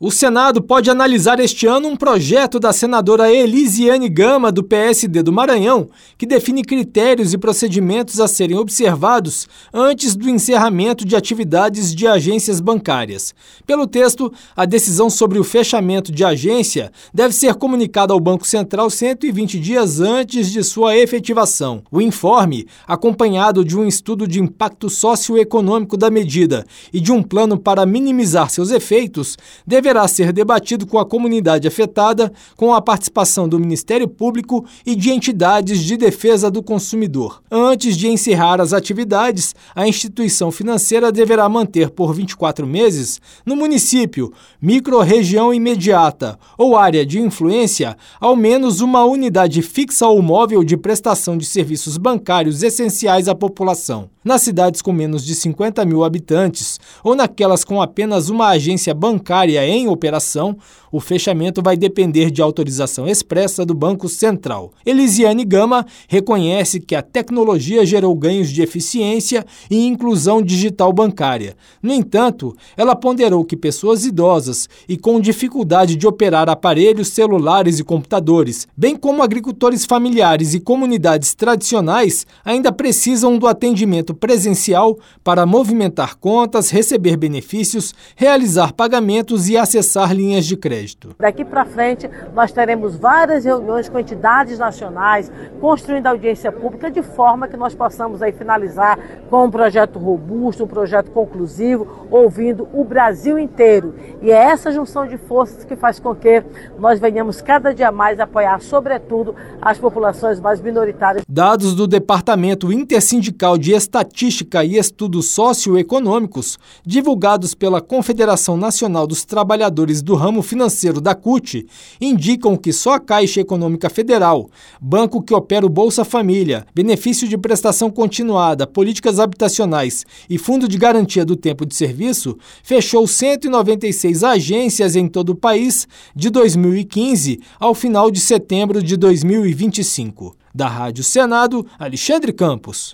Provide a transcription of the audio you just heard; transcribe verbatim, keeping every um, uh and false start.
O Senado pode analisar este ano um projeto da senadora Elisiane Gama, do P S D do Maranhão, que define critérios e procedimentos a serem observados antes do encerramento de atividades de agências bancárias. Pelo texto, a decisão sobre o fechamento de agência deve ser comunicada ao Banco Central cento e vinte dias antes de sua efetivação. O informe, acompanhado de um estudo de impacto socioeconômico da medida e de um plano para minimizar seus efeitos, deverá deverá ser debatido com a comunidade afetada, com a participação do Ministério Público e de entidades de defesa do consumidor. Antes de encerrar as atividades, a instituição financeira deverá manter por vinte e quatro meses, no município, microrregião imediata ou área de influência, ao menos uma unidade fixa ou móvel de prestação de serviços bancários essenciais à população. Nas cidades com menos de cinquenta mil habitantes ou naquelas com apenas uma agência bancária em operação, o fechamento vai depender de autorização expressa do Banco Central. Elisiane Gama reconhece que a tecnologia gerou ganhos de eficiência e inclusão digital bancária. No entanto, ela ponderou que pessoas idosas e com dificuldade de operar aparelhos celulares e computadores, bem como agricultores familiares e comunidades tradicionais, ainda precisam do atendimento presencial para movimentar contas, receber benefícios, realizar pagamentos e acessar linhas de crédito. Daqui para frente, nós teremos várias reuniões com entidades nacionais, construindo audiência pública, de forma que nós possamos aí finalizar com um projeto robusto, um projeto conclusivo, ouvindo o Brasil inteiro. E é essa junção de forças que faz com que nós venhamos cada dia mais apoiar, sobretudo, as populações mais minoritárias. Dados do Departamento Intersindical de Estatística e Estudos Socioeconômicos, divulgados pela Confederação Nacional dos Trabalhadores do Ramo Financeiro da C U T, indicam que só a Caixa Econômica Federal, banco que opera o Bolsa Família, benefício de prestação continuada, políticas habitacionais e Fundo de Garantia do Tempo de Serviço, fechou cento e noventa e seis agências em todo o país de dois mil e quinze ao final de setembro de dois mil e vinte e cinco. Da Rádio Senado, Alexandre Campos.